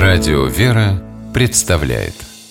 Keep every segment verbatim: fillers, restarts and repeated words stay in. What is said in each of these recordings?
Радио «Вера» представляет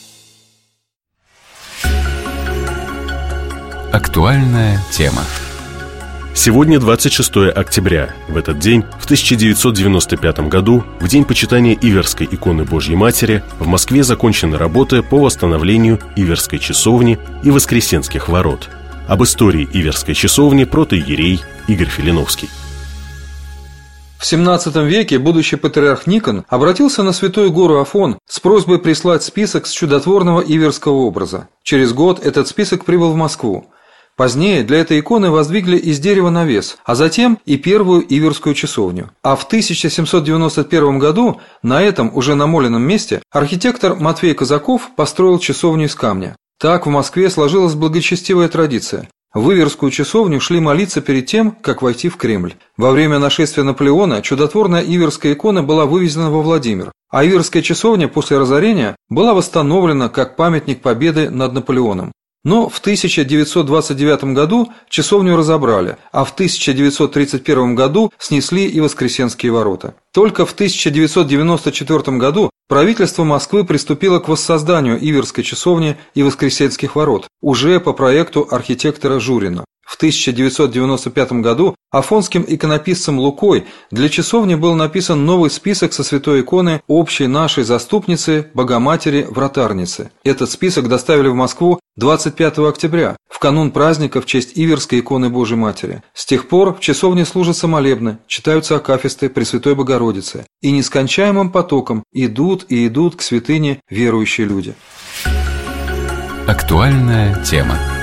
актуальная тема. Сегодня двадцать шестое октября. В этот день, в тысяча девятьсот девяносто пятом году, в день почитания Иверской иконы Божьей Матери, в Москве закончены работы по восстановлению Иверской часовни и Воскресенских ворот. Об истории Иверской часовни протоиерей Игорь Филиновский. В семнадцатом веке будущий патриарх Никон обратился на Святую гору Афон с просьбой прислать список с чудотворного иверского образа. Через год этот список прибыл в Москву. Позднее для этой иконы воздвигли из дерева навес, а затем и первую иверскую часовню. А в тысяча семьсот девяносто первом году на этом уже намоленном месте архитектор Матвей Казаков построил часовню из камня. Так в Москве сложилась благочестивая традиция. В Иверскую часовню шли молиться перед тем, как войти в Кремль. Во время нашествия Наполеона чудотворная Иверская икона была вывезена во Владимир, а Иверская часовня после разорения была восстановлена как памятник победы над Наполеоном. Но в тысяча девятьсот двадцать девятом году часовню разобрали, а в тысяча девятьсот тридцать первом году снесли и Воскресенские ворота. Только в тысяча девятьсот девяносто четвёртом году правительство Москвы приступило к воссозданию Иверской часовни и Воскресенских ворот, уже по проекту архитектора Журина. В тысяча девятьсот девяносто пятом году афонским иконописцем Лукой для часовни был написан новый список со святой иконы общей нашей заступницы Богоматери-Вратарницы. Этот список доставили в Москву двадцать пятого октября, в канун праздника в честь Иверской иконы Божьей Матери. С тех пор в часовне служатся молебны, читаются акафисты Пресвятой Богородицы, и нескончаемым потоком идут и идут к святыне верующие люди. Актуальная тема.